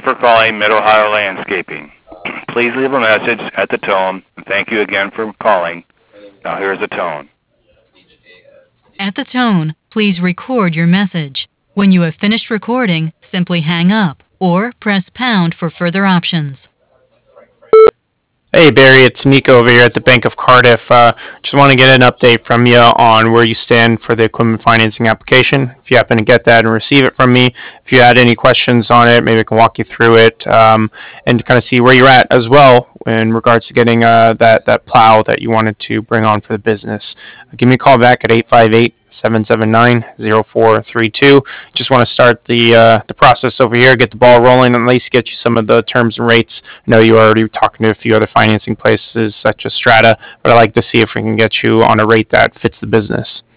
you for calling Mid-Ohio Landscaping. Please leave a message at the tone, and thank you again for calling. Now here's the tone. At the tone, please record your message. When you have finished recording, simply hang up or press pound for further options. Hey Barry, it's Nico over here at the Bank of Cardiff. Just want to get an update from you on where you stand for the equipment financing application. If you happen to get that and receive it from me, if you had any questions on it, maybe I can walk you through it and kind of see where you're at as well in regards to getting that plow that you wanted to bring on for the business. Give me a call back at 858-779-0432. Just want to start the process over here, get the ball rolling, and at least get you some of the terms and rates. I know you were already talking to a few other financing places such as Strata, but I'd like to see if we can get you on a rate that fits the business.